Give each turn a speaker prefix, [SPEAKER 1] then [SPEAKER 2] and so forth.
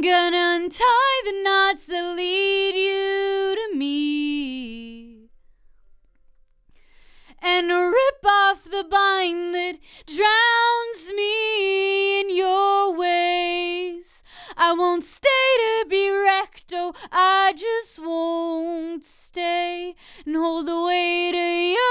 [SPEAKER 1] Gonna untie the knots that lead you to me, and rip off the bind that drowns me in your ways. I won't stay to be wrecked, oh, I just won't stay and hold the weight of